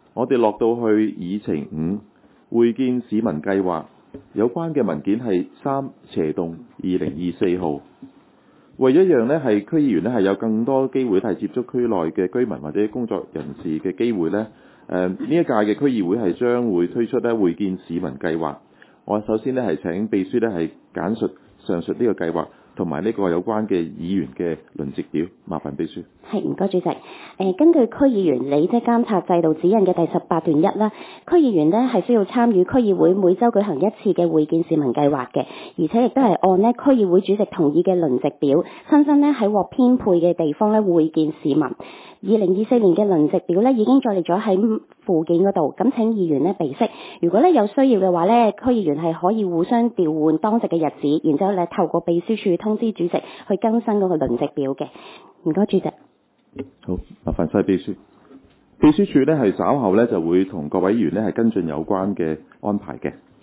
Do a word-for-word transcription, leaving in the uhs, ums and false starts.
我哋落到去議程五會見市民計劃，有關嘅文件係三斜洞二零二四號。為咗讓呢係區議員呢係有更多機會係接觸區內嘅居民或者工作人士嘅機會呢，誒呢一屆嘅區議會係將會推出呢會見市民計劃。我首先呢係請秘書呢係簡述上述呢個計劃同埋呢個有關嘅議員嘅輪值表，麻煩秘書。 係，唔該主席。誒、呃，根據區議員履職監察制度指引嘅第十八段一啦，區議員呢係需要參與區議會每週舉行一次嘅會見市民計劃嘅，而且亦都係按呢區議會主席同意嘅輪值表，親身呢喺獲編配嘅地方呢會見市民。二零二四年嘅輪值表呢已經載列咗喺附件嗰度，咁請議員呢備悉。如果呢有需要嘅話呢，區議員係可以互相調換當值嘅日子，然之後呢透過秘書處通知主席去更新嗰個輪值表嘅。唔該，主席。 好，麻煩晒秘書。秘書處呢係稍後呢就會同各位議員呢係跟進有關嘅安排嘅。